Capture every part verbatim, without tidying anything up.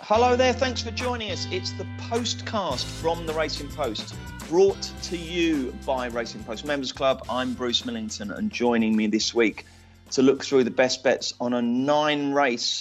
Hello there, thanks for joining us. It's the Postcast from the Racing Post, brought to you by Racing Post Members Club. I'm Bruce Millington, and joining me this week to look through the best bets on a nine-race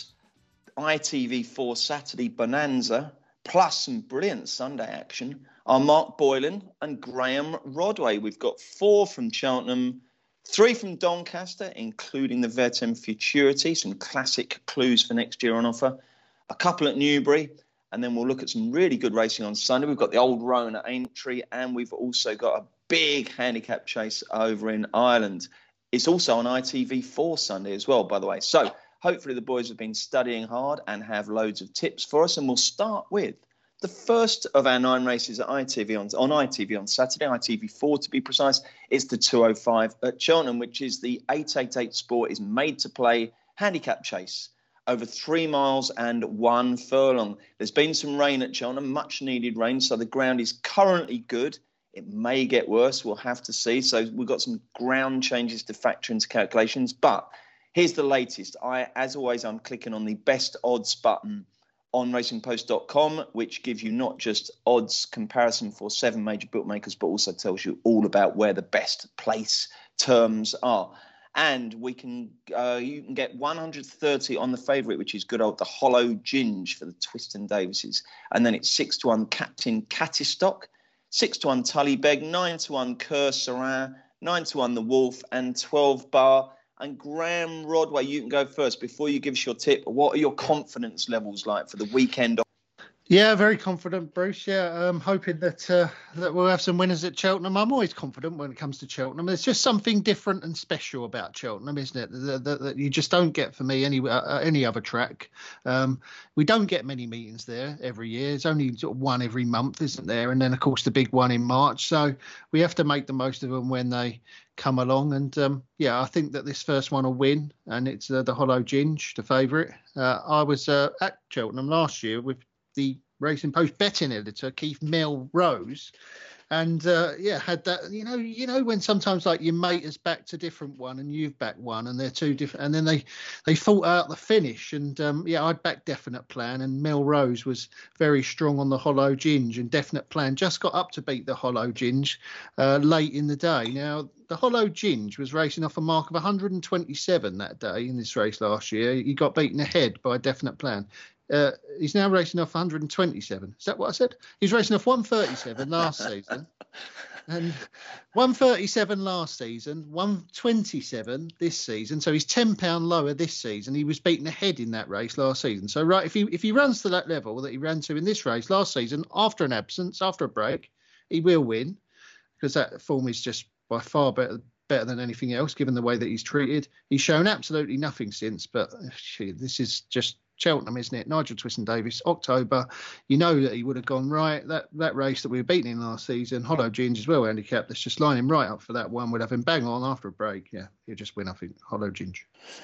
I T V four Saturday bonanza, plus some brilliant Sunday action, are Mark Boylan and Graham Rodway. We've got four from Cheltenham, three from Doncaster, including the Vertem Futurity, some classic clues for next year on offer, a couple at Newbury, and then we'll look at some really good racing on Sunday. We've got the Old Roan at Aintree, and we've also got a big handicap chase over in Ireland. It's also on I T V four Sunday as well, by the way. So hopefully the boys have been studying hard and have loads of tips for us. And we'll start with the first of our nine races at I T V on, on I T V on Saturday, I T V four to be precise. It's the two oh five at Cheltenham, which is the eight eighty-eight Sport is made to play handicap chase over three miles and one furlong. There's been some rain at Cheltenham, much needed rain, so the ground is currently good. It may get worse, we'll have to see. So we've got some ground changes to factor into calculations. But here's the latest. I, as always, I'm clicking on the best odds button on racing post dot com, which gives you not just odds comparison for seven major bookmakers, but also tells you all about where the best place terms are. And we can, uh, you can get one hundred thirty on the favourite, which is good old the Hollow Ginge for the Twiston Davises. And then it's six to one Captain Cattistock, six to one Tully Beg, nine to one Kerr Saran, nine to one The Wolf, and twelve Bar. And Graham Rodway, you can go first. Before you give us your tip, what are your confidence levels like for the weekend? Yeah, very confident, Bruce. Yeah, I'm hoping that uh, that we'll have some winners at Cheltenham. I'm always confident when it comes to Cheltenham. There's just something different and special about Cheltenham, isn't it? That, that, that you just don't get for me any uh, any other track. Um, we don't get many meetings there every year. It's only sort of one every month, isn't there? And then, of course, the big one in March. So we have to make the most of them when they come along. And um, yeah, I think that this first one will win, and it's uh, the Hollow Ginge, the favourite. Uh, I was uh, at Cheltenham last year with the Racing Post betting editor Keith Melrose, and uh, yeah, had that. You know, you know when sometimes like your mate has backed a different one and you've backed one, and they're two different, and then they they fought out the finish. And um, yeah, I'd backed Definite Plan, and Melrose was very strong on the Hollow Ginge, and Definite Plan just got up to beat the Hollow Ginge uh, late in the day. Now, the Hollow Ginge was racing off a mark of one hundred twenty-seven that day in this race last year. He got beaten ahead by Definite Plan. Uh, he's now racing off one hundred twenty-seven. Is that what I said? He's racing off one thirty-seven last season. And one thirty-seven last season, one twenty-seven this season. So he's ten pounds lower this season. He was beaten ahead in that race last season. So right, if he if he runs to that level that he ran to in this race last season, after an absence, after a break, he will win, because that form is just by far better better than anything else, given the way that he's treated. He's shown absolutely nothing since, but gee, this is just Cheltenham, isn't it? Nigel Twiston-Davies, October. You know that he would have gone right. That that race that we were beating in last season, Hollow Ginge as well, handicap. Let's just line him right up for that one. We'd have him bang on after a break. Yeah, he'll just win, I think, Hollow Ginge.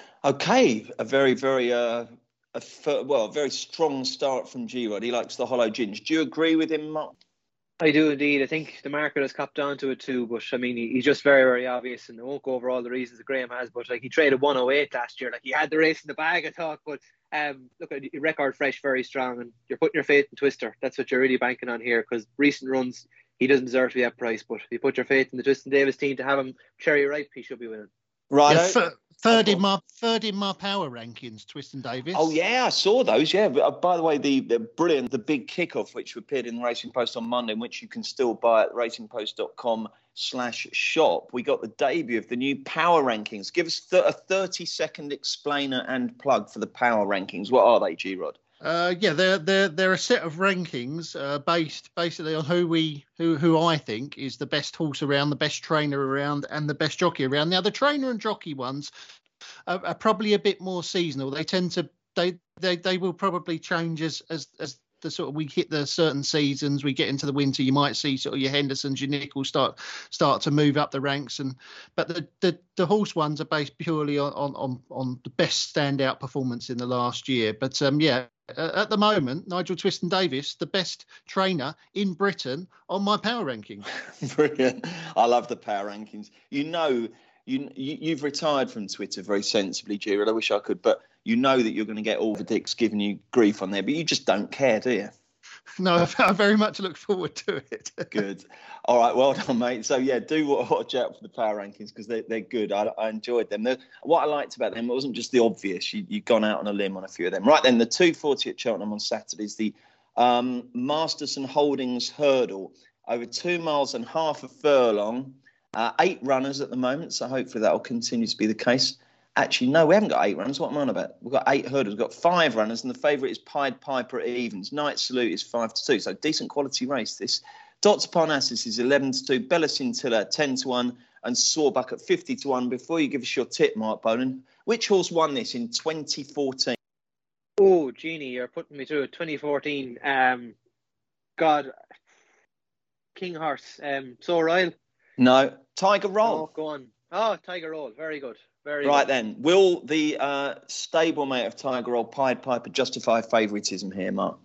Okay, a very, very, uh, a well, a very strong start from G-Rod. He likes the Hollow Ginge. Do you agree with him, Mark? I do indeed. I think the market has copped onto it too, but I mean, he, he's just very, very obvious, and I won't go over all the reasons that Graham has, but like he traded one oh eight last year, like he had the race in the bag, I thought, but um, look, a record fresh, very strong, and you're putting your faith in Twister. That's what you're really banking on here, because recent runs, he doesn't deserve to be at price, but if you put your faith in the Twiston-Davies team to have him cherry ripe, he should be winning. Right. Yeah, th- third in my third in my power rankings, Twiston-Davies. Oh yeah, I saw those. Yeah, but uh, by the way, the, the brilliant, the big kickoff, which appeared in the Racing Post on Monday, which you can still buy at racing post dot com slash shop. We got the debut of the new power rankings. Give us th- a thirty second explainer and plug for the power rankings. What are they, G-Rod? Uh, yeah, they're they're they're a set of rankings uh, based basically on who we who who I think is the best horse around, the best trainer around, and the best jockey around. Now, the trainer and jockey ones are, are probably a bit more seasonal. They tend to they they they will probably change as as as the sort of we hit the certain seasons, we get into the winter. You might see sort of your Hendersons, your Nichols start start to move up the ranks, and but the the, the horse ones are based purely on on on the best standout performance in the last year. But um yeah. Uh, at the moment, Nigel Twiston-Davies, the best trainer in Britain on my power rankings. Brilliant. I love the power rankings. You know, you, you you've retired from Twitter very sensibly, Gerard. I wish I could, but you know that you're going to get all the dicks giving you grief on there, but you just don't care, do you? No, I very much look forward to it. Good. All right, well done, mate. So, yeah, do watch out for the power rankings because they're, they're good. I, I enjoyed them. The, what I liked about them, it wasn't just the obvious. You, you've gone out on a limb on a few of them. Right then, the two forty at Cheltenham on Saturday is the um, Masterson Holdings Hurdle. Over two miles and half a furlong. Uh, eight runners at the moment, so hopefully that will continue to be the case. Actually, no, we haven't got eight runners. What am I on about? We've got eight hurdles. We've got five runners, and the favourite is Pied Piper at evens. Night Salute is five to two, so decent quality race this. Doctor Parnassus is eleven to two, Bella Scintilla ten to one, and Sawbuck at fifty to one. Before you give us your tip, Mark Bolan, which horse won this in twenty fourteen? Oh, Jeannie, you're putting me through it. twenty fourteen. Um, God, King Horse. Um, So Royal. No, Tiger Roll. Oh, go on. Oh, Tiger Roll. Very good. Very right good. then, will the uh, stablemate of Tiger Roll, Pied Piper, justify favouritism here, Mark?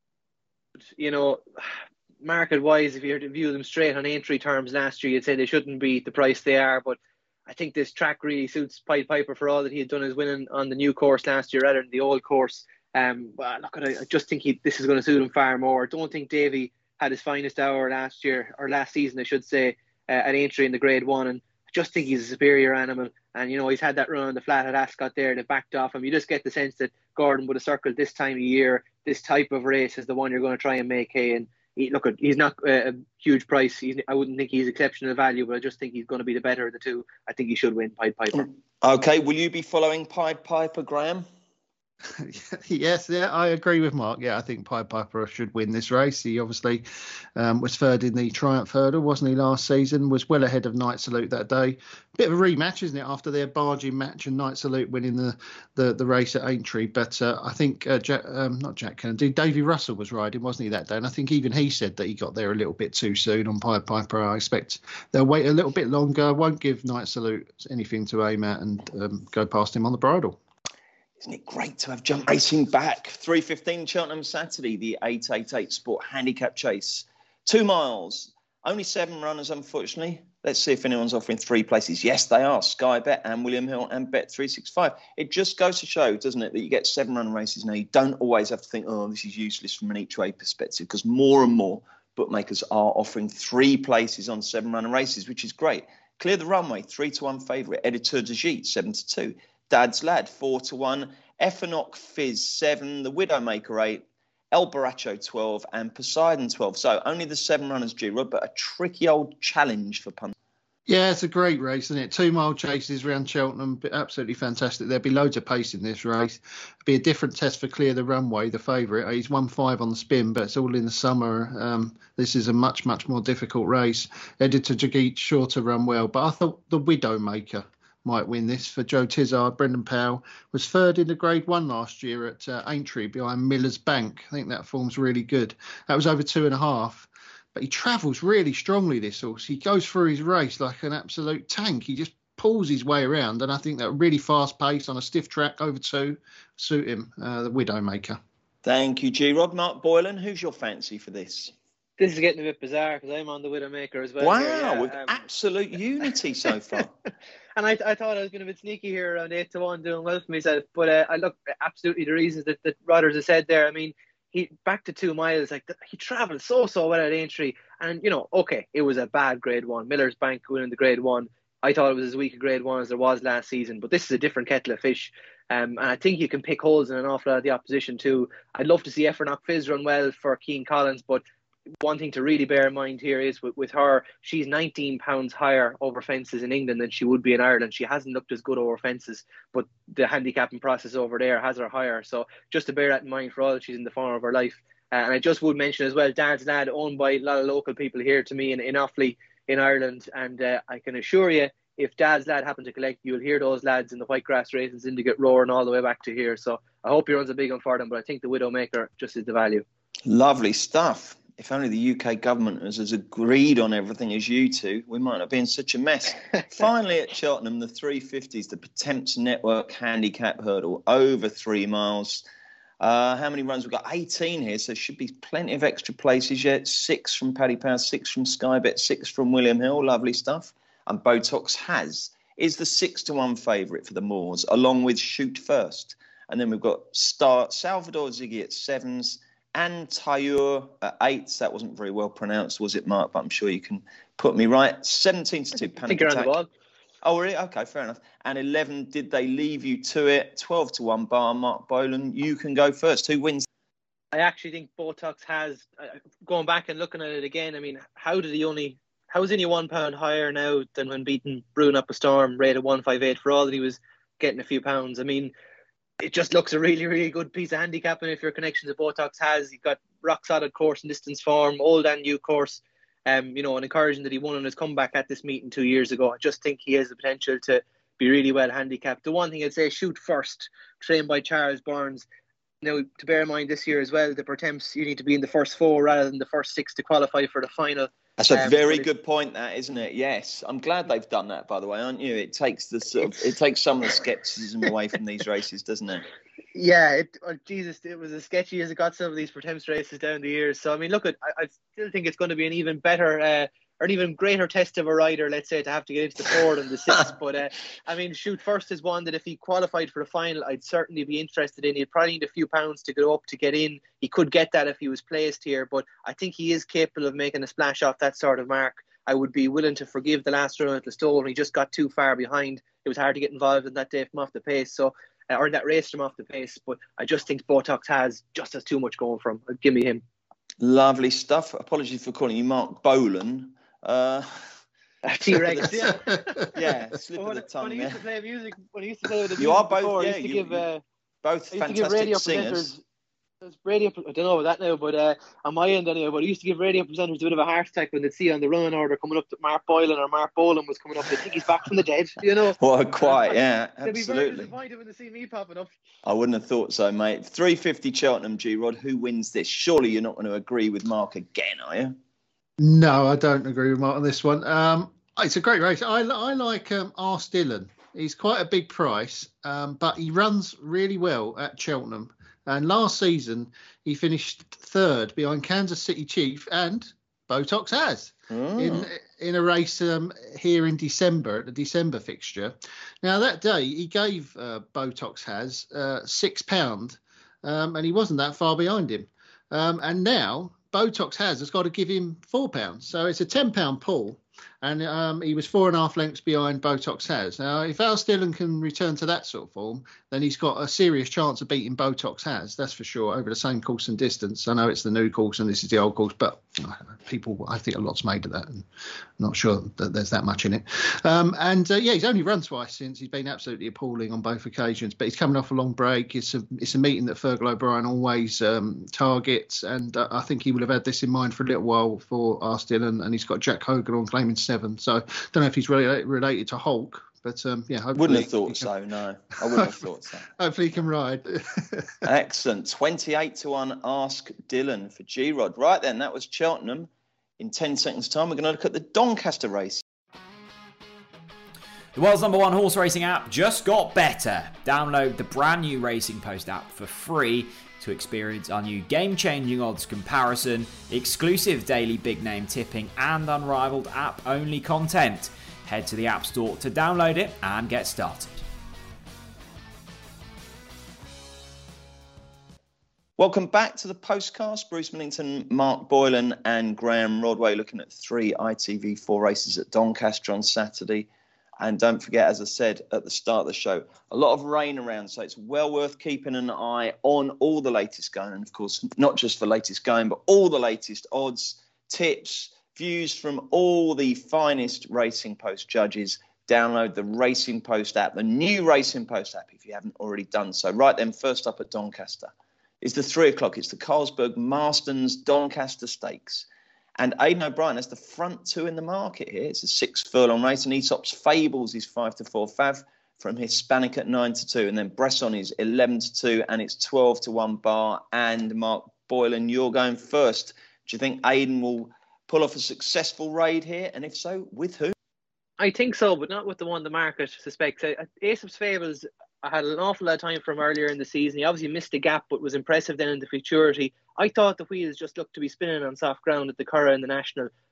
You know, market-wise, if you were to view them straight on entry terms last year, you'd say they shouldn't be the price they are. But I think this track really suits Pied Piper for all that he had done his winning on the new course last year rather than the old course. Um, well, look, I just think he, this is going to suit him far more. I don't think Davy had his finest hour last year, or last season, I should say, uh, at entry in the Grade One, and I just think he's a superior animal. And you know, he's had that run on the flat at Ascot there that backed off him. You just get the sense that Gordon would have circled this time of year, this type of race is the one you're going to try and make hay. And he, look, he's not uh, a huge price. He's, I wouldn't think he's exceptional value, but I just think he's going to be the better of the two. I think he should win Pied Piper. Okay, will you be following Pied Piper, Graham? Yes, yeah, I agree with Mark. Yeah, I think Pied Piper should win this race. He obviously um, was third in the Triumph Hurdle, wasn't he, last season? Was well ahead of Night Salute that day. Bit of a rematch, isn't it, after their barging match and Night Salute winning the the, the race at Aintree. But uh, I think, uh, Jack, um, not Jack Kennedy, Davy Russell was riding, wasn't he, that day? And I think even he said that he got there a little bit too soon on Pied Piper. I expect they'll wait a little bit longer, won't give Night Salute anything to aim at and um, go past him on the bridle. Isn't it great to have jump racing back? three fifteen Cheltenham Saturday, the eight eighty-eight Sport Handicap Chase. Two miles, only seven runners, unfortunately. Let's see if anyone's offering three places. Yes, they are. Sky Bet and William Hill and Bet three sixty-five. It just goes to show, doesn't it, that you get seven run races now. You don't always have to think, oh, this is useless from an each way perspective, because more and more bookmakers are offering three places on seven run races, which is great. Clear the Runway, three to one favourite. Editeur de Gite, seven to two. Dad's Lad, four to one. Effinock Fizz, seven. The Widowmaker, eight. El Baracho, twelve. And Poseidon, twelve. So only the seven runners, G-Rod, but a tricky old challenge for punters. Yeah, it's a great race, isn't it? Two mile chases around Cheltenham, absolutely fantastic. There'll be loads of pace in this race. It'll be a different test for Clear the Runway, the favourite. He's won five on the spin, but it's all in the summer. Um, this is a much, much more difficult race. Editor Jagit sure to run well, but I thought the Widowmaker might win this for Joe Tizard. Brendan Powell was third in the Grade One last year at uh, Aintree behind Miller's Bank. I think that form's really good. That was over two and a half. But he travels really strongly, this horse. He goes through his race like an absolute tank. He just pulls his way around, and I think that really fast pace on a stiff track over two suit him, uh, the Widowmaker. Thank you, G-Rod. Mark Boylan, who's your fancy for this? This is getting a bit bizarre because I'm on the Widowmaker as well. Wow, here, yeah. with um, absolute unity so far. And I, I thought I was going to be sneaky here around eight to one, doing well for myself. But uh, I look absolutely the reasons that, that Rodders has said there. I mean, he back to two miles, like he travelled so so well at Aintree, and you know, okay, it was a bad Grade One. Miller's Bank winning the Grade One. I thought it was as weak a Grade One as there was last season, but this is a different kettle of fish. Um, and I think you can pick holes in an awful lot of the opposition too. I'd love to see Effinock Fizz run well for Keane Collins, but one thing to really bear in mind here is with, with her, she's nineteen pounds higher over fences in England than she would be in Ireland. She hasn't looked as good over fences, but the handicapping process over there has her higher. So just to bear that in mind for all that she's in the form of her life. Uh, and I just would mention as well, Dad's Lad, owned by a lot of local people here to me in, in Offaly in Ireland. And uh, I can assure you, if Dad's Lad happen to collect, you'll hear those lads in the Whitegrass races in to get roaring all the way back to here. So I hope he runs a big one for them, but I think the Widowmaker just is the value. Lovely stuff. If only the U K government was as agreed on everything as you two, we might not be in such a mess. Finally, at Cheltenham, the three fifties, the Potemps Network Handicap Hurdle, over three miles. Uh, how many runs? We've got eighteen here, so there should be plenty of extra places yet. Six from Paddy Power, six from Sky Bet, six from William Hill. Lovely stuff. And Botox has is the six to one favourite for the Moors, along with Shoot First. And then we've got Star Salvador Ziggy at sevens and Tailleur at eights. That wasn't very well pronounced, was it, Mark? But I'm sure you can put me right. seventeen to two, Panic Attack. The ball. Oh, really? Okay, fair enough. And eleven, Did They Leave You to It? twelve to one bar. Mark Bolan, you can go first. Who wins? I actually think Botox has, uh, going back and looking at it again, I mean, how did he only, how is he only one pound higher now than when beating Brewing Up a Storm, rated one fifty-eight, for all that he was getting a few pounds? I mean, it just looks a really, really good piece of handicapping if your connection to Botox has. You've got rock solid course and distance form, old and new course. Um, you know, and encouraging that he won on his comeback at this meeting two years ago. I just think he has the potential to be really well handicapped. The one thing I'd say, Shoot First, trained by Charles Burns. Now, to bear in mind this year as well, the Pertemps, you need to be in the first four rather than the first six to qualify for the final. That's a um, very good point, that, isn't it? Yes. I'm glad they've done that, by the way, aren't you? It takes the sort of, it takes some of the scepticism away from these races, doesn't it? Yeah, it, oh, Jesus, it was as sketchy as it got some of these Pertemps races down the years. So, I mean, look, at, I, I still think it's going to be an even better uh, or an even greater test of a rider, let's say, to have to get into the four than the six. But, uh, I mean, Shoot First is one that if he qualified for the final, I'd certainly be interested in. He'd probably need a few pounds to go up to get in. He could get that if he was placed here, but I think he is capable of making a splash off that sort of mark. I would be willing to forgive the last run at the Stone. He just got too far behind. It was hard to get involved in that day from off the pace. So, uh, or that race from off the pace. But I just think Botox has just has too much going for him. Give me him. Lovely stuff. Apologies for calling you Mark Bolan. Uh, T-Rex, yeah. Yeah, slip when, of the tongue when he used to play music, when he used to play with the you music are both, before, yeah, he used to you, give, uh, both I used to give radio fantastic presenters. singers. Radio, I don't know about that now, but uh, on my end anyway, but I used to give radio presenters a bit of a heart attack when they'd see on the running order coming up that Mark Boylan or Mark Bolan was coming up. They think he's back from the dead, you know. Well, quite, yeah, They'd be very absolutely. disappointed when they see me popping up. I wouldn't have thought so, mate. three fifty Cheltenham, G-Rod. Who wins this? Surely you're not going to agree with Mark again, are you? No, I don't agree with Mark on this one. Um, it's a great race. I, I like um, Ars Dillon. He's quite a big price, um, but he runs really well at Cheltenham. And last season, he finished third behind Kansas City Chief and Botox has Oh. in in a race um, here in December, at the December fixture. Now, that day, he gave uh, Botox has uh, six pounds, um, and he wasn't that far behind him. Um, and now, Botox has has got to give him four pounds. So it's a ten pound pull. And um, he was four and a half lengths behind Botox has. Now, if Ars Dillon can return to that sort of form, then he's got a serious chance of beating Botox has, that's for sure, over the same course and distance. I know it's the new course and this is the old course, but people, I think a lot's made of that, and I'm not sure that there's that much in it. Um, and, uh, yeah, he's only run twice since. He's been absolutely appalling on both occasions, but he's coming off a long break. It's a, it's a meeting that Fergal O'Brien always um, targets, and uh, I think he will have had this in mind for a little while for Ars Dillon, and he's got Jack Hogan on claiming seven. So I don't know if he's really related to Hulk, but um, yeah, hopefully Wouldn't have thought can, so, no. I wouldn't have thought so. Hopefully he can ride. Excellent. twenty-eight to one, Ask Dillon for G-Rod. Right then, that was Cheltenham. In ten seconds' time, we're going to look at the Doncaster race. The world's number one horse racing app just got better. Download the brand new Racing Post app for free to experience our new game-changing odds comparison, exclusive daily big name tipping, and unrivaled app-only content. Head to the App Store to download it and get started. Welcome back to the Postcast. Bruce Millington, Mark Boylan and Graham Rodway looking at three I T V four races at Doncaster on Saturday. And don't forget, as I said at the start of the show, a lot of rain around, so it's well worth keeping an eye on all the latest going. And, of course, not just the latest going, but all the latest odds, tips, views from all the finest Racing Post judges. Download the Racing Post app, the new Racing Post app, if you haven't already done so. Right then, first up at Doncaster is the three o'clock. It's the Carlsberg Marston's Doncaster Stakes. And Aidan O'Brien has the front two in the market here. It's a six furlong race, and Aesop's Fables is five to four. Fav from Hispanic at nine to two, and then Bresson is eleven to two, and it's twelve to one bar. And Mark Boylan, you're going first. Do you think Aidan will pull off a successful raid here? And if so, with who? I think so, but not with the one the market suspects. Aesop's Fables, I had an awful lot of time from earlier in the season. He obviously missed a gap, but was impressive then in the futurity. I thought the wheels just looked to be spinning on soft ground at the Curragh and the National.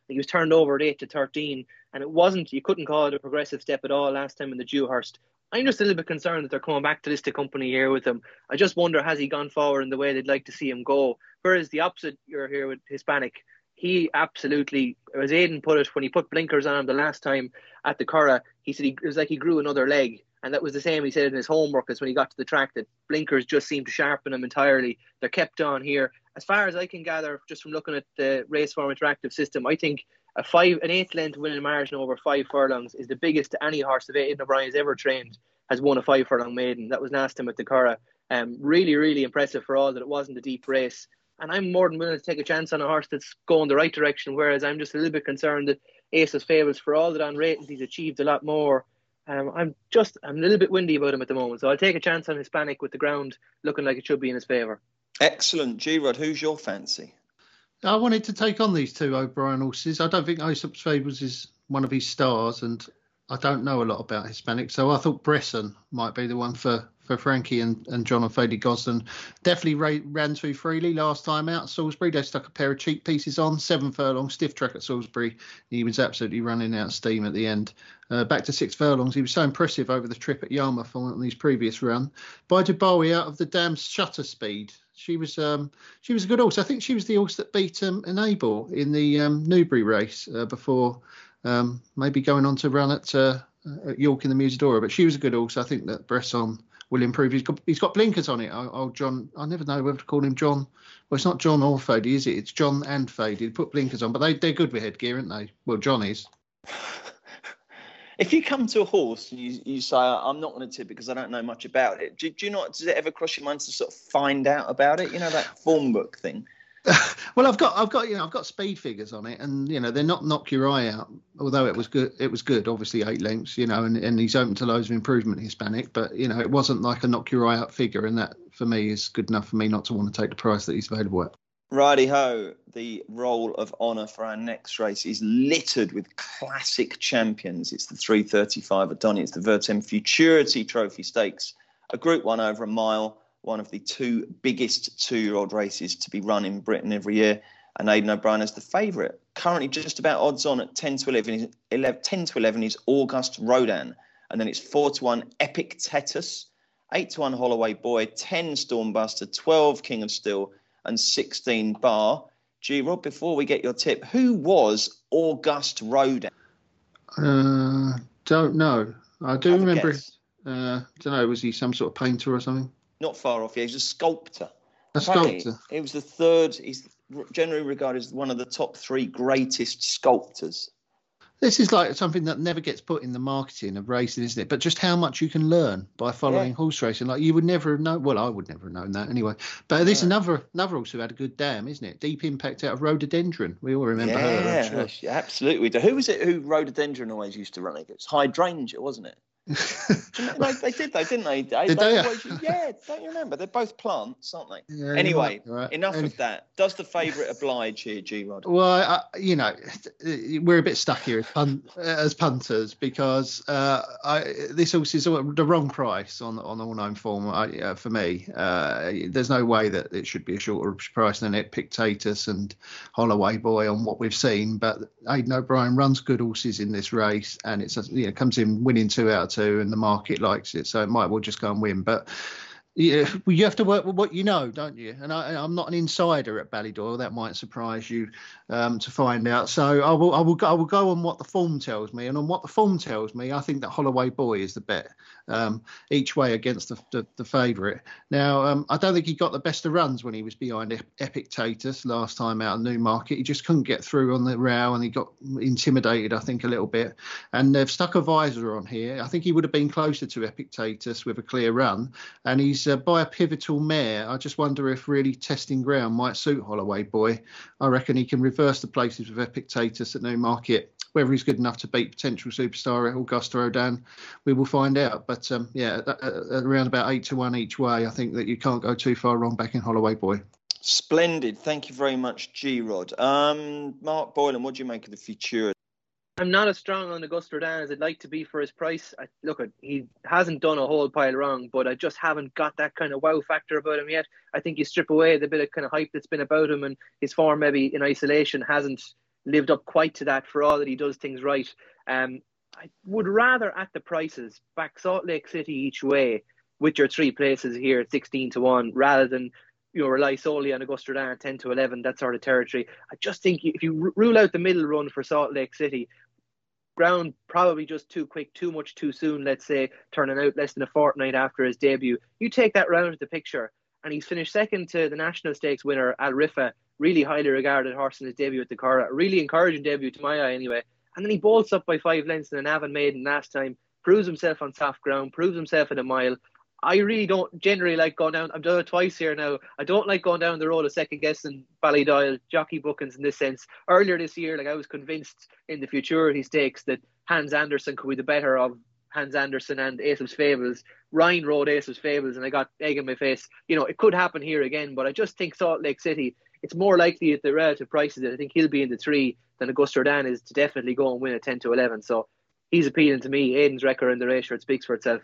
He was turned over at eight to thirteen, and it wasn't, you couldn't call it a progressive step at all last time in the Dewhurst. I'm just a little bit concerned that they're coming back to listed company here with him. I just wonder, has he gone forward in the way they'd like to see him go? Whereas the opposite, you're here with Hispanic, he absolutely, as Aidan put it, when he put blinkers on him the last time at the Curragh, he said he, it was like he grew another leg. And that was the same he said in his homework as when he got to the track, that blinkers just seemed to sharpen him entirely. They're kept on here. As far as I can gather, just from looking at the Raceform interactive system, I think a five, an eighth length winning margin over five furlongs is the biggest to any horse that Aidan O'Brien has ever trained has won a five furlong maiden. That was last time at the Curragh. Um, really, really impressive for all that it wasn't a deep race. And I'm more than willing to take a chance on a horse that's going the right direction, whereas I'm just a little bit concerned that Aces Fables, for all that on ratings he's achieved a lot more, Um, I'm just, I'm a little bit windy about him at the moment. So I'll take a chance on Hispanic with the ground looking like it should be in his favour. Excellent. G-Rod, who's your fancy? I wanted to take on these two O'Brien horses. I don't think Aesop's Fables is one of his stars, and I don't know a lot about Hispanic. So I thought Bresson might be the one for, for Frankie and, and John and Fady Gosden. Definitely ra- ran too freely last time out at Salisbury. They stuck a pair of cheek pieces on, seven furlong, stiff track at Salisbury. He was absolutely running out of steam at the end. Uh, back to six furlongs. He was so impressive over the trip at Yarmouth on, on his previous run. By Dubois out of the Dam Shutter Speed. She was um, she was a good horse. I think she was the horse that beat um, Enable in the um, Newbury race uh, before um, maybe going on to run at, uh, at York in the Musidora. But she was a good horse. I think that Bresson will improve. He's got he's got blinkers on it. Oh, oh, John, I never know whether to call him John. Well, it's not John or Fady, is it? It's John and Fady. Put blinkers on, but they they're good with headgear, aren't they? Well, John is. If you come to a horse and you, you say, I'm not going to tip it because I don't know much about it, do, do you not, does it ever cross your mind to sort of find out about it? You know, that form book thing? Well, I've got, I've got, you know, I've got speed figures on it, and you know, they're not knock your eye out. Although it was good, it was good. Obviously, eight lengths, you know, and, and he's open to loads of improvement, Hispanic. But you know, it wasn't like a knock your eye out figure, and that for me is good enough for me not to want to take the price that he's available at. Righty ho, the roll of honour for our next race is littered with classic champions. It's the three thirty-five at Donny. It's the Vertem Futurity Trophy Stakes, a Group One over a mile, one of the two biggest two-year-old races to be run in Britain every year. And Aidan O'Brien is the favourite. Currently just about odds on at ten to eleven. ten to eleven is August Rodin. And then it's four to one Epictetus, eight to one Holloway Boy, ten Stormbuster, twelve King of Steel, and sixteen Bar. G-Rod, before we get your tip, who was August Rodin? Uh, don't know. I do remember. Uh, don't know. Was he some sort of painter or something? Not far off. Yeah, he's a sculptor. A Apparently, sculptor. He was the third. He's generally regarded as one of the top three greatest sculptors. This is like something that never gets put in the marketing of racing, isn't it? But just how much you can learn by following yeah. horse racing. Like you would never have known. Well, I would never have known that anyway. But there's yeah. another another horse who had a good dam, isn't it? Deep Impact out of Rhododendron. We all remember yeah, her. Sure. Absolutely. Who was it who Rhododendron always used to run against? Hydrangea, wasn't it? they, they did though, didn't they? they, did they, they? Always, yeah, don't you remember? They're both plants, aren't they? Yeah, anyway, right. enough Any... of that. Does the favourite oblige here, G-Rod? Well, I, you know, we're a bit stuck here as, pun- as punters because uh, I, this horse is the wrong price on on all known form I, uh, for me. Uh, there's no way that it should be a shorter price than Epictetus and Holloway Boy on what we've seen. But Aidan O'Brien runs good horses in this race, and it's you know comes in winning two out of two, and the market likes it, so it might well just go and win. But yeah, well, you have to work with what you know, don't you? And I, I'm not an insider at Ballydoyle. That might surprise you um, to find out. So I will, I will, go, I will go on what the form tells me, and on what the form tells me, I think that Holloway Boy is the bet um, each way against the, the, the favourite. Now, um, I don't think he got the best of runs when he was behind Epictetus last time out in Newmarket. He just couldn't get through on the row, and he got intimidated, I think, a little bit. And they've stuck a visor on here. I think he would have been closer to Epictetus with a clear run, and he's Uh, by a pivotal mare. I just wonder if really testing ground might suit Holloway Boy. I reckon he can reverse the places with Epictetus at Newmarket. Whether he's good enough to beat potential superstar Augusta Rodin, we will find out. But um, yeah, at, at around about eight to one each way, I think that you can't go too far wrong back in Holloway Boy. Splendid. Thank you very much, G-Rod. Um, Mark Boylan, what do you make of the Futurity? I'm not as strong on Augusta Rodin as I'd like to be for his price. I, look, he hasn't done a whole pile wrong, but I just haven't got that kind of wow factor about him yet. I think you strip away the bit of kind of hype that's been about him, and his form maybe in isolation hasn't lived up quite to that for all that he does things right. Um, I would rather at the prices back Salt Lake City each way with your three places here at sixteen to one rather than, you know, rely solely on Augusta Rodin at ten to eleven, that sort of territory. I just think if you rule out the middle run for Salt Lake City, ground probably just too quick, too much too soon, let's say, turning out less than a fortnight after his debut. You take that round of the picture, and he's finished second to the National Stakes winner, Al Rifa, really highly regarded horse in his debut at the Curragh. Really encouraging debut to my eye anyway. And then he bolts up by five lengths in an Avon Maiden last time, proves himself on soft ground, proves himself in a mile. I really don't generally like going down. I've done it twice here now. I don't like going down the road of second guessing Ballydoyle jockey bookings in this sense. Earlier this year, like I was convinced in the Futurity Stakes that Hans Andersen could be the better of Hans Andersen and Ace of Fables. Ryan rode Ace of Fables, and I got egg in my face. You know, it could happen here again, but I just think Salt Lake City, it's more likely at the relative prices that I think he'll be in the three than Augusta Rodin is to definitely go and win at ten to eleven. So he's appealing to me. Aidan's record in the race, it speaks for itself.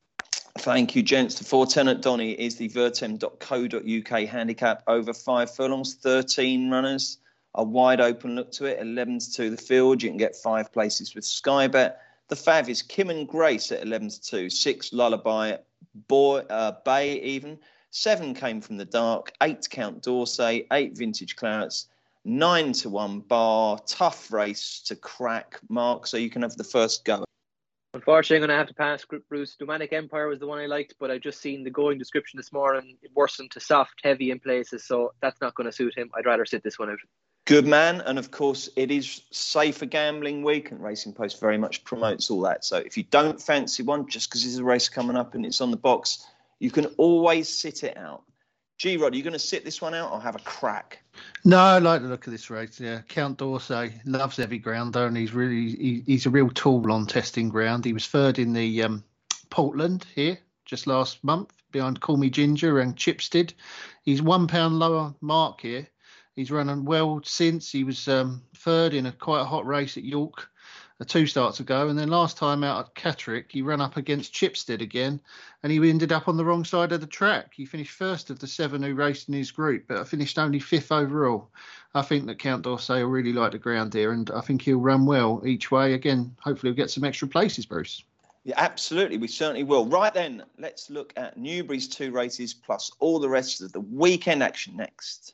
Thank you, gents. The four ten at Donny is the vertem dot co dot uk handicap over five furlongs, thirteen runners. A wide open look to it, eleven to two the field. You can get five places with Sky Bet. The fav is Kim and Grace at eleven to two, six Lullaby, Boy, uh, Bay even. Seven Came from the Dark, eight Count D'Orsay, eight Vintage Clarets, nine to one Bar. Tough race to crack, Mark, so you can have the first go. Unfortunately, I'm going to have to pass, Bruce. Nomadic Empire was the one I liked, but I just seen the going description this morning. It worsened to soft, heavy in places, so that's not going to suit him. I'd rather sit this one out. Good man. And of course, it is safer gambling week, and Racing Post very much promotes all that. So if you don't fancy one, just because there's a race coming up and it's on the box, you can always sit it out. G-Rod, are you going to sit this one out or have a crack? No, I like the look of this race. Yeah, Count D'Orsay loves heavy ground, though, and he's really he, he's a real tool on testing ground. He was third in the um, Portland here just last month behind Call Me Ginger and Chipstead. He's one pound lower mark here. He's running well since. He was um, third in a quite a hot race at York uh, two starts ago, and then last time out at Catterick, he ran up against Chipstead again, and he ended up on the wrong side of the track. He finished first of the seven who raced in his group, but finished only fifth overall. I think that Count D'Orsay will really like the ground here, and I think he'll run well each way. Again, hopefully he'll get some extra places, Bruce. Yeah, absolutely. We certainly will. Right then, let's look at Newbury's two races plus all the rest of the weekend action next.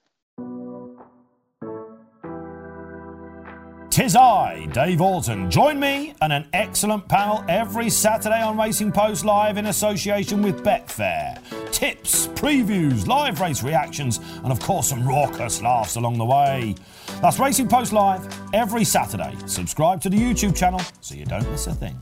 'Tis I, Dave Alton. Join me and an excellent panel every Saturday on Racing Post Live in association with Betfair. Tips, previews, live race reactions, and of course some raucous laughs along the way. That's Racing Post Live every Saturday. Subscribe to the YouTube channel so you don't miss a thing.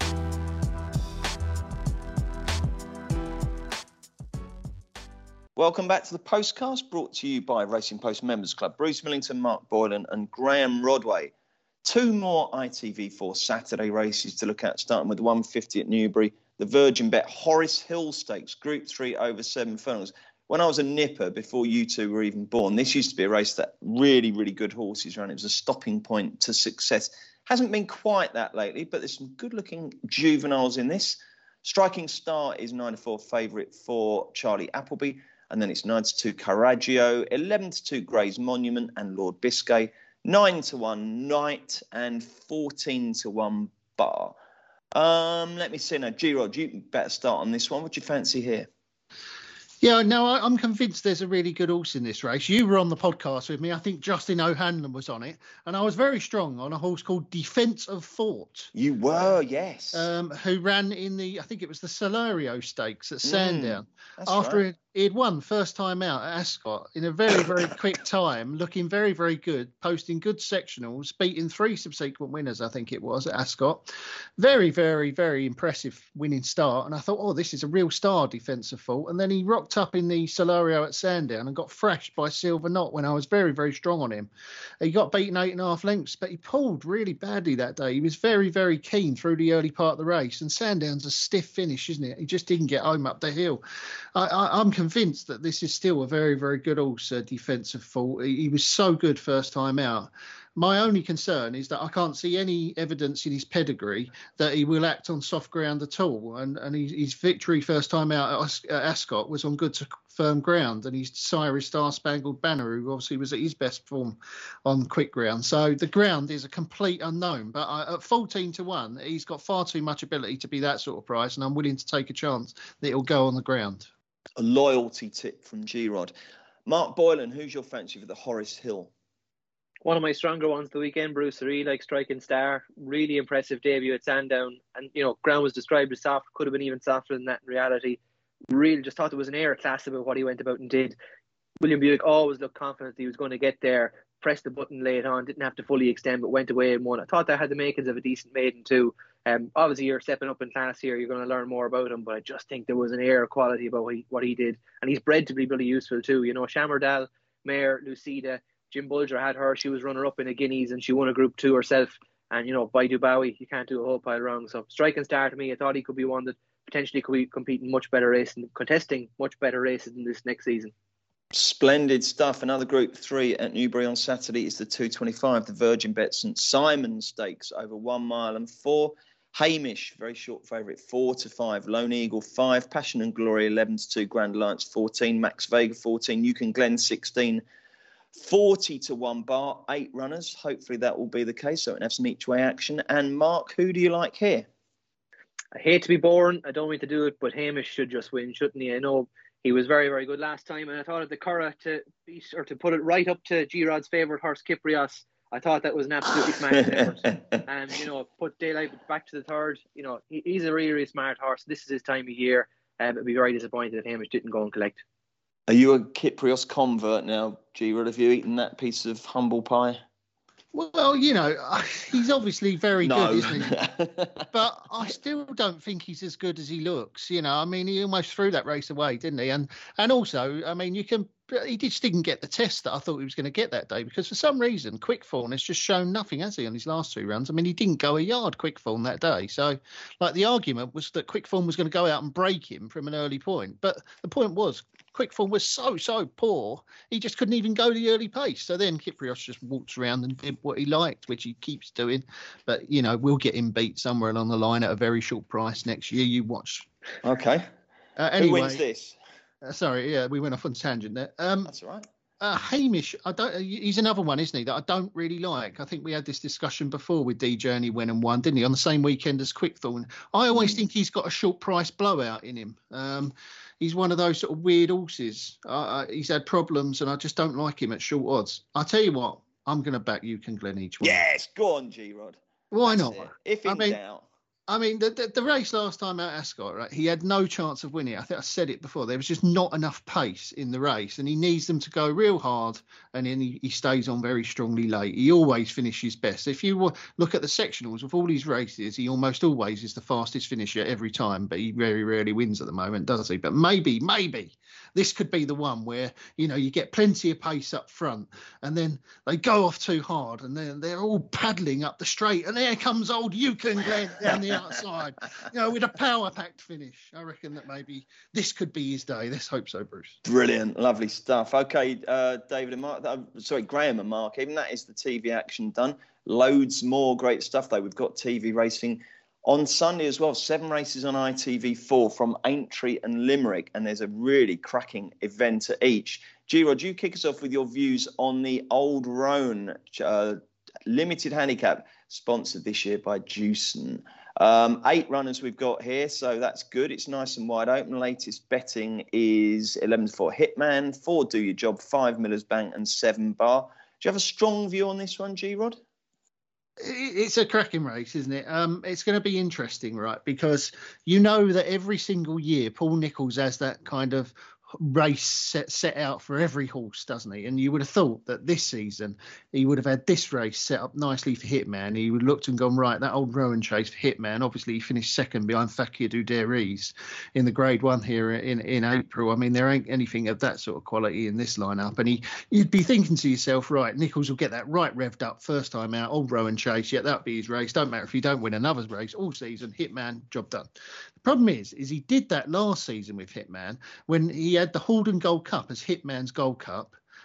Welcome back to the Postcast, brought to you by Racing Post Members Club. Bruce Millington, Mark Boylan and Graham Rodway. Two more I T V four Saturday races to look at, starting with the one fifty at Newbury, the Virgin Bet Horace Hill Stakes, Group three over seven furlongs. When I was a nipper, before you two were even born, this used to be a race that really, really good horses ran. It was a stopping point to success. Hasn't been quite that lately, but there's some good-looking juveniles in this. Striking Star is nine to four favourite for Charlie Appleby, and then it's nine to two Carraggio, eleven to two Gray's Monument and Lord Biscay, nine to one Knight, and fourteen to one Bar. Um, let me see now. G-Rod, you better start on this one. What do you fancy here? Yeah, no, I, I'm convinced there's a really good horse in this race. You were on the podcast with me. I think Justin O'Hanlon was on it. And I was very strong on a horse called Defence of Fort. You were, yes. Um, who ran in the, I think it was the Solario Stakes at Sandown. Mm, after right. it, he had won first time out at Ascot in a very, very quick time, looking very, very good, posting good sectionals, beating three subsequent winners, I think it was, at Ascot. Very, very, very impressive winning start. And I thought, oh, this is a real star, Defence of Fort. And then he rocked up in the Solario at Sandown and got thrashed by Silver Knot when I was very, very strong on him. He got beaten eight and a half lengths, but he pulled really badly that day. He was very, very keen through the early part of the race, and Sandown's a stiff finish, isn't it? He just didn't get home up the hill. I, I, I'm convinced that this is still a very, very good horse, uh, Defence of Fort. He, he was so good first time out. My only concern is that I can't see any evidence in his pedigree that he will act on soft ground at all. And and his, his victory first time out at Ascot was on good to firm ground, and he's Cyrus Star Spangled Banner, who obviously was at his best form on quick ground. So the ground is a complete unknown. But I, at fourteen to one, he's got far too much ability to be that sort of price, and I'm willing to take a chance that he'll go on the ground. A loyalty tip from G-Rod. Mark Boylan, who's your fancy for the Horace Hill? One of my stronger ones the weekend, Bruce. I really like Striking Star. Really impressive debut at Sandown. And, you know, ground was described as soft. Could have been even softer than that in reality. Really just thought there was an air of class about what he went about and did. William Buick always looked confident he was going to get there. Pressed the button late on. Didn't have to fully extend, but went away and won. I thought that had the makings of a decent maiden too. Um, obviously, you're stepping up in class here. You're going to learn more about him. But I just think there was an air of quality about what he, what he did. And he's bred to be really useful too. You know, Shamardal, Mare, Lucida, Jim Bulger had her. She was runner-up in a Guineas and she won a Group two herself. And, you know, Baidu Bowie, you can't do a whole pile wrong. So Striking Star to me, I thought he could be one that potentially could be competing much better race and contesting much better races in this next season. Splendid stuff. Another Group three at Newbury on Saturday is the two twenty-five, the Virgin Bet St Simon Stakes over one mile and four. Hamish, very short favourite, four to five. Lone Eagle, five. Passion and Glory, eleven to two. Grand Alliance, fourteen. Max Vega, fourteen. Yukon Glen, sixteen. forty to one bar, eight runners. Hopefully that will be the case, so we can have some each-way action. And Mark, who do you like here? I hate to be boring. I don't mean to do it, but Hamish should just win, shouldn't he? I know he was very, very good last time, and I thought of the Curragh to beat, or to put it right up to G-Rod's favourite horse, Kyprios. I thought that was an absolutely smashing effort. And, you know, put Daylight back to the third. You know, he, he's a really, really smart horse. This is his time of year. Um, I'd be very disappointed if Hamish didn't go and collect. Are you a Kyprios convert now, G-Rod? Have you eaten that piece of humble pie? Well, you know, he's obviously very no. good, isn't he? But I still don't think he's as good as he looks. You know, I mean, he almost threw that race away, didn't he? And and also, I mean, you can. He just didn't get the test that I thought he was going to get that day, because for some reason, Quickthorn has just shown nothing, has he, on his last two runs? I mean, he didn't go a yard, Quickthorn, that day. So, like, the argument was that Quickthorn was going to go out and break him from an early point. But the point was, Quickthorn was so, so poor, he just couldn't even go the early pace. So then Kyprios just walks around and did what he liked, which he keeps doing. But, you know, we'll get him beat somewhere along the line at a very short price next year. You watch. Okay. Uh, anyway, Who wins this? Uh, sorry, yeah, we went off on tangent there. Um, That's all right. Uh, Hamish, I don't. He's another one, isn't he, that I don't really like. I think we had this discussion before with D Journey went and won, didn't he, on the same weekend as Quickthorn. I always mm. think he's got a short price blowout in him. Um, he's one of those sort of weird horses. Uh, he's had problems, and I just don't like him at short odds. I'll tell you what, I'm going to back Yukon Glen each one. Yes, go on, G-Rod. Why That's not? It. If in I mean, doubt. I mean, the, the the race last time out at Ascot, right? He had no chance of winning. I think I said it before. There was just not enough pace in the race, and he needs them to go real hard, and then he, he stays on very strongly late. He always finishes best. If you look at the sectionals of all these races, he almost always is the fastest finisher every time, but he very rarely wins at the moment, does he? But maybe, maybe this could be the one where, you know, you get plenty of pace up front, and then they go off too hard, and then they're all paddling up the straight, and there comes old Yukon Glen down the outside, you know, with a power-packed finish. I reckon that maybe this could be his day. Let's hope so, Bruce. Brilliant. Lovely stuff. Okay, uh, David and Mark, uh, sorry, Graham and Mark, even that is the T V action done. Loads more great stuff, though. We've got T V racing on Sunday as well. Seven races on I T V four from Aintree and Limerick, and there's a really cracking event at each. G-Rod, you kick us off with your views on the Old Roan uh, limited handicap, sponsored this year by Jewson. Um, eight runners we've got here, so that's good. It's nice and wide open. Latest betting is eleven for Hitman, four Do Your Job, five Miller's Bank, and seven Bar. Do you have a strong view on this one, G-Rod? It's a cracking race, isn't it? Um, it's going to be interesting, right? Because you know that every single year, Paul Nicholls has that kind of race set, set out for every horse, doesn't he? And you would have thought that this season he would have had this race set up nicely for Hitman. He would have looked and gone, right, that Old Rowan chase for Hitman. Obviously, he finished second behind Fakir Duderis in the grade one here in, in April. I mean, there ain't anything of that sort of quality in this lineup. And he, you'd be thinking to yourself, right, Nicholls will get that right revved up first time out. Old Rowan chase, yeah, that'll be his race. Don't matter if you don't win another race all season. Hitman, job done. The problem is, is he did that last season with Hitman when he had the Haldon Gold Cup as Hitman's Gold Cup,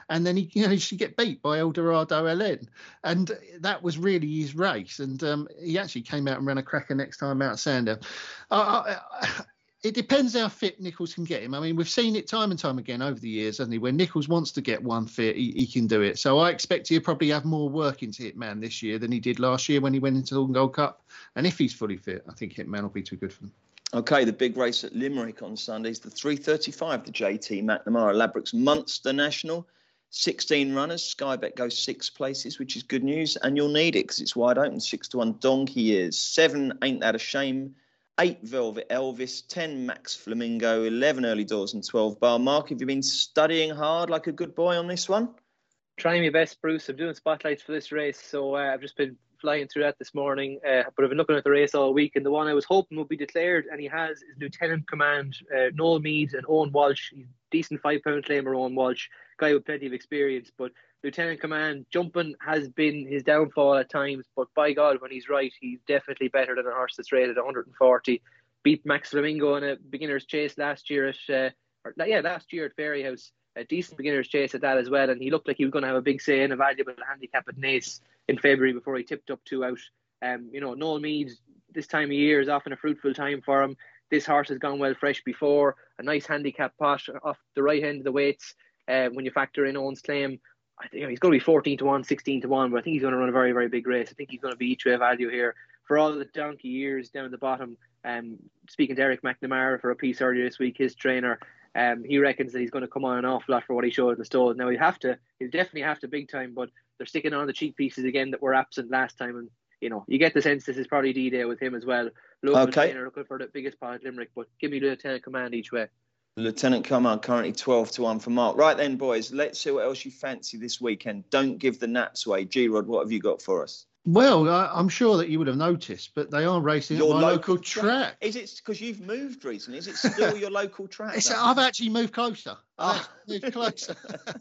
and then he managed to get beat by Eldorado L N, and that was really his race. And um, he actually came out and ran a cracker next time out at Sandown. Uh, I, It depends how fit Nichols can get him. I mean, we've seen it time and time again over the years, hasn't he? When Nichols wants to get one fit, he, he can do it. So I expect he'll probably have more work into Hitman this year than he did last year when he went into the Gold Cup. And if he's fully fit, I think Hitman will be too good for him. OK, the big race at Limerick on Sunday is the three thirty-five, the J T McNamara Ladbrokes Munster National. sixteen runners. Sky Bet goes six places, which is good news. And you'll need it because it's wide open. Six to one Donkey Years. Seven Ain't That a Shame. Eight Velvet Elvis, ten Max Flamingo, eleven Early Doors and twelve Bar. Mark, have you been studying hard like a good boy on this one? Trying my best, Bruce. I'm doing spotlights for this race, so uh, I've just been flying through that this morning. Uh, but I've been looking at the race all week, and the one I was hoping would be declared, and he has, is Lieutenant Command, uh, Noel Meade and Owen Walsh. He's decent five-pound claimer, Owen Walsh, guy with plenty of experience, but Lieutenant Command jumping has been his downfall at times, but by God, when he's right, he's definitely better than a horse that's rated one hundred forty. Beat Max Flamingo in a beginner's chase last year at, uh, or, yeah, last year at Fairyhouse. A decent beginner's chase at that as well, and he looked like he was going to have a big say in a valuable handicap at Naas in February before he tipped up two out. Um, you know, Noel Meade, this time of year is often a fruitful time for him. This horse has gone well fresh before. A nice handicap pot off the right end of the weights uh, when you factor in Owen's claim. I think, you know, he's going to be fourteen to one, sixteen to one, but I think he's going to run a very, very big race. I think he's going to be each way value here. For all the donkey years down the bottom, um, speaking to Eric McNamara for a piece earlier this week, his trainer, um, he reckons that he's going to come on an awful lot for what he showed in the stall. Now, he'll have to, he'll definitely have to big time, but they're sticking on the cheap pieces again that were absent last time. And, you know, you get the sense this is probably D-Day with him as well. Local okay. trainer looking for the biggest pot at Limerick, but give me Lieutenant Command each way. Lieutenant Command currently twelve to one for Mark. Right then, boys, let's see what else you fancy this weekend. Don't give the naps away. G-Rod, what have you got for us? Well, I, I'm sure that you would have noticed, but they are racing Your at my local local track. Is it because you've moved recently? Is it still your local track? It's, I've actually moved closer. I've Oh. actually moved closer.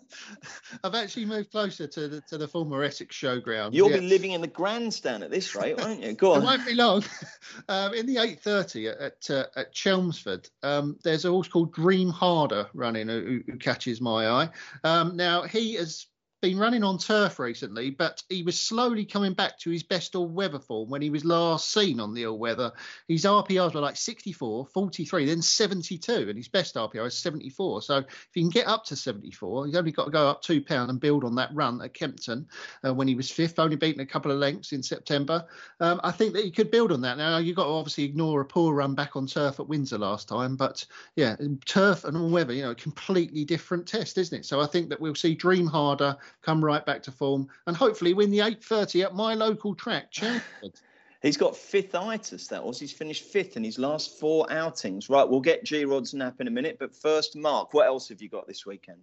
I've actually moved closer to the to the former Essex Showground. You'll yeah. be living in the grandstand at this rate, won't you? Go It on. won't be long. Um, in the eight thirty at at, uh, at Chelmsford, um, there's a horse called Dream Harder running who, who catches my eye. Um, now, he has been running on turf recently, but he was slowly coming back to his best all-weather form when he was last seen on the all-weather. His R P Rs were like sixty-four, forty-three, then seventy-two, and his best R P R is seventy-four. So if he can get up to seventy-four, he's only got to go up two pounds and build on that run at Kempton uh, when he was fifth, only beaten a couple of lengths in September. Um, I think that he could build on that. Now, you've got to obviously ignore a poor run back on turf at Windsor last time, but yeah, turf and all-weather, you know, a completely different test, isn't it? So I think that we'll see Dream Harder come right back to form and hopefully win the eight thirty at my local track, Chelmsford. He's got fifth itis, that was. He's finished fifth in his last four outings. Right, we'll get G-Rod's nap in a minute, but first, Mark, what else have you got this weekend?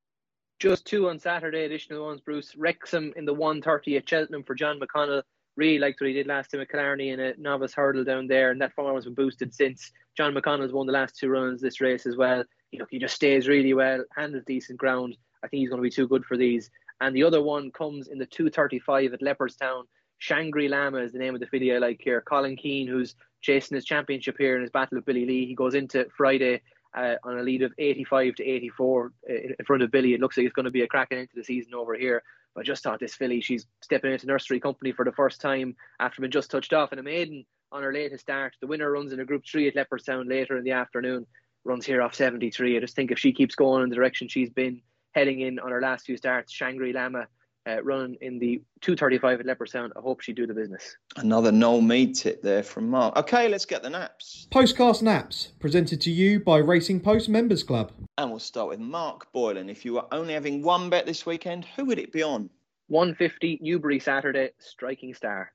Just two on Saturday, additional ones, Bruce. Wrexham in the one thirty at Cheltenham for John McConnell. Really liked what he did last time at Killarney in a novice hurdle down there, and that form has been boosted since. John McConnell's won the last two runs this race as well. You know, he just stays really well, handles decent ground. I think he's going to be too good for these. And the other one comes in the two thirty-five at Leopardstown. Shangri Lama is the name of the filly I like here. Colin Keane, who's chasing his championship here in his battle with Billy Lee. He goes into Friday uh, on a lead of eighty-five to eighty-four uh, in front of Billy. It looks like it's going to be a cracking into the season over here. But I just thought this filly, she's stepping into nursery company for the first time after being just touched off in a maiden on her latest start. The winner runs in a Group three at Leopardstown later in the afternoon. Runs here off seventy-three. I just think if she keeps going in the direction she's been heading in on her last few starts, Shangri Lama uh, running in the two thirty-five at Leopardstown, I hope she'd do the business. Another Noel Meade tip there from Mark. Okay, let's get the naps. Postcast Naps, presented to you by Racing Post Members Club. And we'll start with Mark Boylan. If you were only having one bet this weekend, who would it be on? one fifty Newbury Saturday, Striking Star.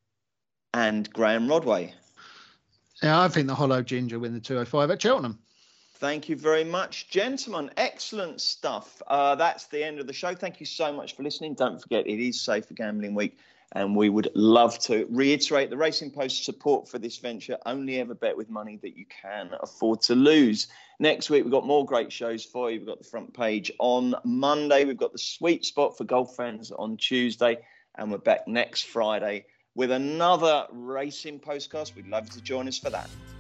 And Graham Rodway. Yeah, I think the Hollow Ginger win the two oh five at Cheltenham. Thank you very much, gentlemen. Excellent stuff. Uh, that's the end of the show. Thank you so much for listening. Don't forget, it is Safer Gambling Week, and we would love to reiterate the Racing Post support for this venture. Only ever bet with money that you can afford to lose. Next week, we've got more great shows for you. We've got the front page on Monday. We've got the sweet spot for golf fans on Tuesday, and we're back next Friday with another Racing Postcast. We'd love you to join us for that.